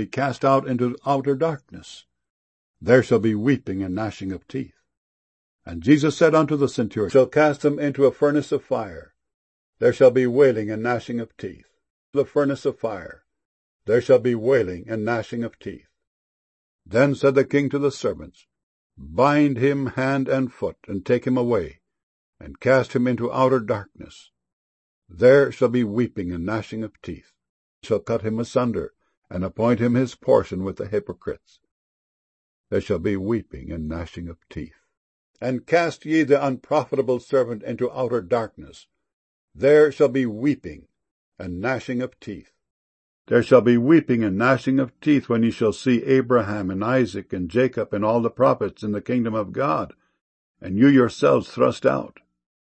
be cast out into outer darkness. There shall be weeping and gnashing of teeth. And Jesus said unto the centurion, shall cast them into a furnace of fire. There shall be wailing and gnashing of teeth. The furnace of fire. There shall be wailing and gnashing of teeth. Then said the king to the servants, bind him hand and foot, and take him away, and cast him into outer darkness. There shall be weeping and gnashing of teeth. Shall cut him asunder, and appoint him his portion with the hypocrites. There shall be weeping and gnashing of teeth. And cast ye the unprofitable servant into outer darkness. There shall be weeping and gnashing of teeth. There shall be weeping and gnashing of teeth when ye shall see Abraham and Isaac and Jacob and all the prophets in the kingdom of God, and you yourselves thrust out.